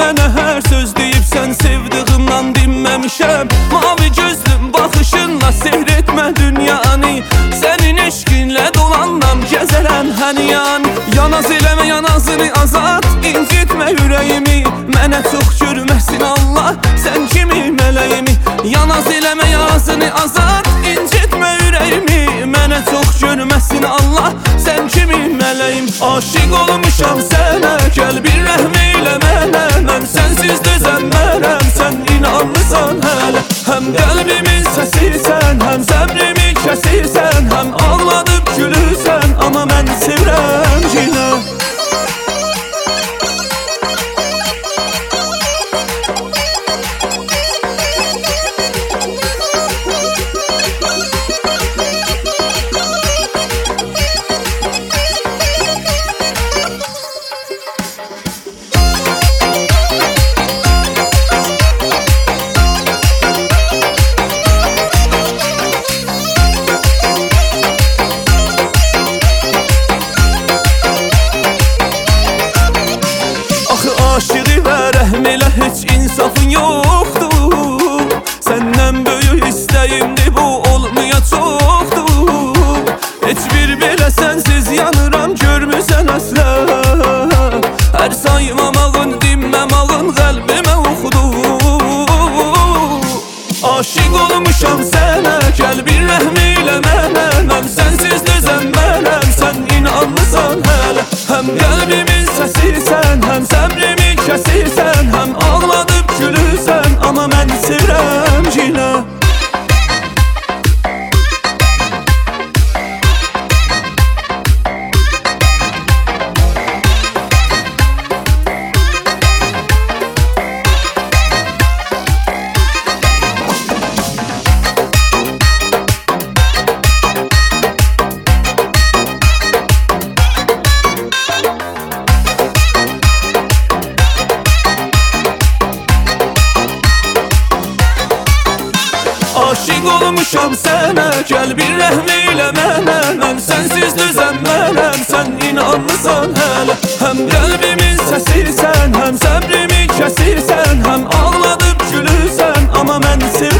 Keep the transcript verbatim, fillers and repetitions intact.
mənə hər söz deyibsən, sevdiğimdən dinməmişəm. Mavi gözlüm baxışınla seyr etmə dünyanı, sənin eşqinlə dolandan gəzərəm hər yan. Yanaz eləmə yanazını azad, incitmə ürəyimi, mənə çox görməsin Allah sən kimi mələyimi. Yanaz eləmə yanazını azad, incitmə ürəyimi, mənə çox görməsin Allah sən kimi mələyim. Aşiq olmuşam sənə, gəl bir rəhm eylə mənə, mən sənsiz dözənmərəm, sən inanmısan hələ. Həm qəlbimin səsisən, həm səbrimi kəsirsən, həm ağladıb gülürsən, amma mən sevirəm yenə. Aşığı və rəhm elə heç insafın yoxdur, səndən böyük istəyimdir bu olmayacaqdır. Heç bir belə sənsiz yanıram görmüsən əslə, hər saymamağın dinməmağın qəlbimə oxudur. Aşiq olmuşam sənə, gəl bir rəhm eylə mənə, mən sənsiz dözənmərəm, sən inanmısan hələ. Həm qəlbimin səsisən, həm səbrimi kəsirsən, həm ağladıb gülürsən, amma mən sevirəm yenə. Aşiq olmuşam sənə, gəl bir rəhm eylə mənə, mən sənsiz dözənmərəm, sən inanmısan hələ. Həm qəlbimin səsisən, həm səbrimi kəsirsən, həm ağladıb gülürsən, amma mən sevirəm.